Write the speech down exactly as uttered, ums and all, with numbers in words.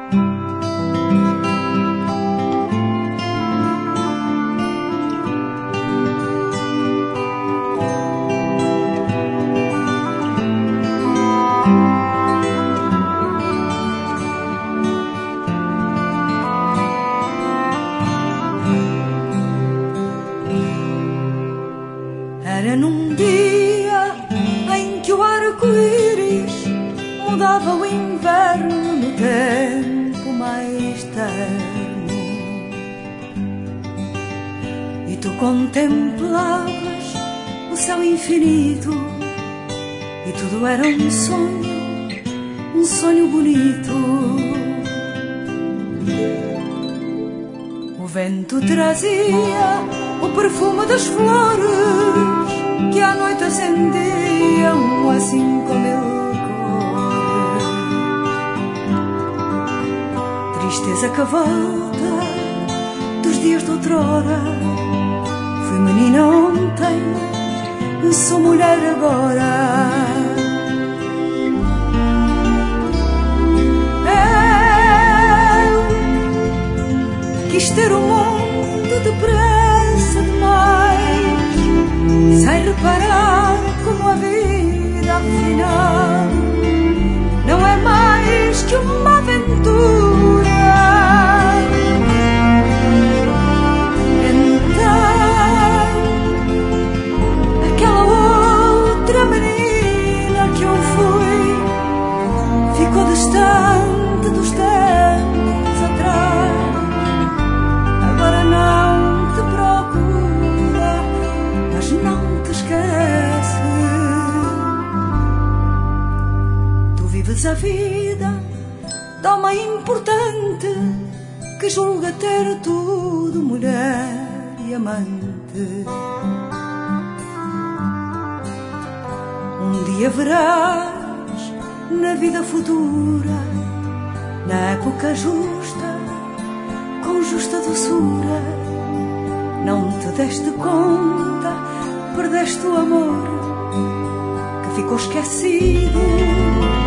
Era num dia em que o arco-íris mudava o inverno no tempo mais terno, e tu contemplavas o céu infinito, e tudo era um sonho, um sonho bonito. O vento trazia o perfume das flores que à noite acendiam assim com mil cores. Tristeza que volta dos dias de outrora. Fui menina ontem, sou mulher agora. Eu quis ter o mundo depressa demais, sem reparar como a vida afinal não é mais que uma aventura. Então aquela outra menina que eu fui ficou distante dos tempos atrás. Agora não te procura, mas não te esquece. Tu vives a vida de homem importante que julga ter tudo, mulher e amante. Um dia verás na vida futura, na época justa, com justa doçura, não te deste conta, perdeste o amor que ficou esquecido